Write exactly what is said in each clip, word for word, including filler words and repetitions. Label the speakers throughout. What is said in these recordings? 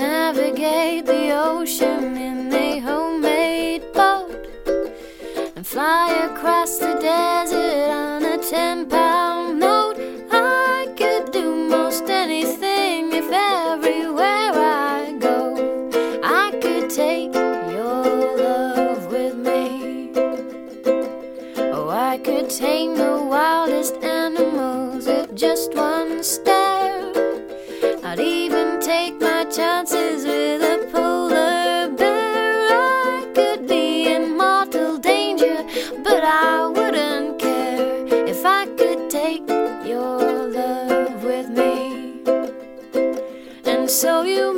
Speaker 1: navigate the ocean in a homemade boat and fly across the desert on a ten-pound note. I could do most anything if everywhere I go I could take your love with me. Oh, I could tame the wildest animals with just one stare. I'd even take my chances with a polar bear. I could be in mortal danger, but I wouldn't care if I could take your love with me. And so you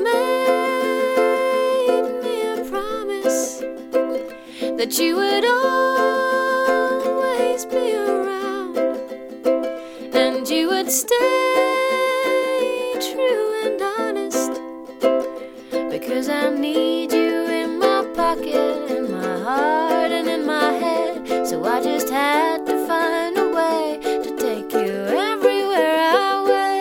Speaker 1: made me a promise that you would always be around, and you would stay true and honest, because I need you in my pocket, in my heart and in my head. So I just had to find a way to take you everywhere I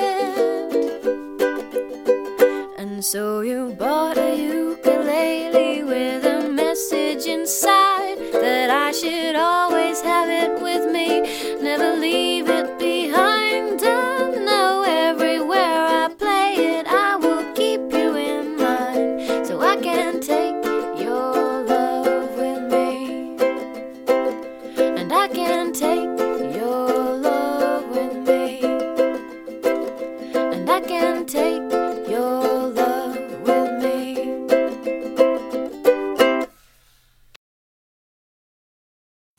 Speaker 1: went. And so you bought a ukulele with a message inside that I should always have it with me, never leave it